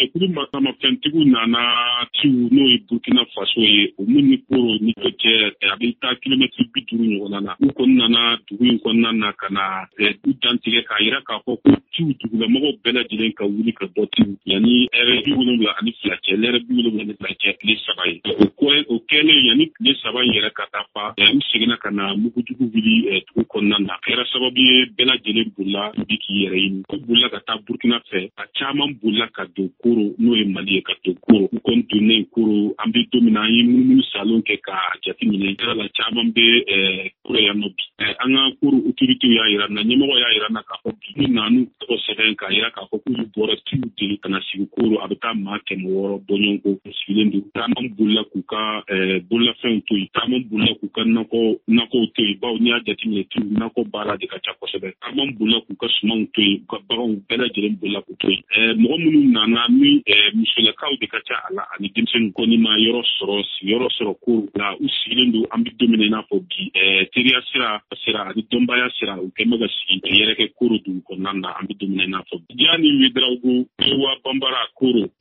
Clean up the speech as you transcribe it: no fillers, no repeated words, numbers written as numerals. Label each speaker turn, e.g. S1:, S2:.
S1: jɛkulu masamafɛntigiw nana ciw n'o ye Burkina Faso ye o min ni Koro ni ko cɛ a bɛ taa kilomɛtiri 50 ɲɔgɔn na. U kɔni nana dugu in kɔnɔna na ka na du dantigɛ k'a yira k'a fɔ ko ciw dugulamɔgɔw bɛɛ lajɛlen ka wuli ka bɔ ciw yanni heure 72 cɛ l'heure 72 cɛ tile 3 ye. O kɛlen yanni tile 3 in yɛrɛ ka taa fa u seginna ka na mugujugu wuli dugu kɔnɔna na. Kɛra sababu ye bɛɛ lajɛlen bolila bi k'i yɛrɛ ɲini. U bolila ka taa Burkina fɛ a caman bolila ka don Koro n'o ye Mali ye ka don Koro. U kɔni donnen Koro an bɛ don min na an ye munumunu salon kɛ ka jateminɛ yɛrɛ la caman bɛ Koro yan nɔ bi. An ka Koro autorité y'a yira na ɲɛmɔgɔ y'a yira na k'a fɔ bi n'u tɔgɔ sɛbɛn k'a yira k'a fɔ k'olu bɔra ciw deli ka na sigi Koro a bɛ taa maa 100 bɔɲɔgɔnko sigilen don. Caman bolila k'u ka bololafɛnw to yen caman bolila k'u ka nakɔw to yen bawo n'i y'a jateminɛ ciw nakɔ baara de ka ca kosɛbɛ. Caman bolila k'u ka sumanw to yen u ka baganw bɛɛ lajɛlen bolila k'u to yen. Mɔgɔ minnu nana ni musolakaw de ka ca a la ani denmisɛnnin kɔni ma yɔrɔ sɔrɔ Koro la u sigilen don an bɛ don min na i n'a fɔ bi teriya sira ani dɔnbaya sira u kɛlen bɛ ka sigi yɛrɛkɛ Koro dugu kɔnɔna na an bɛ don min na i n'a fɔ bi. Diya ni Ouédraogo Kaiwa Bambara Koro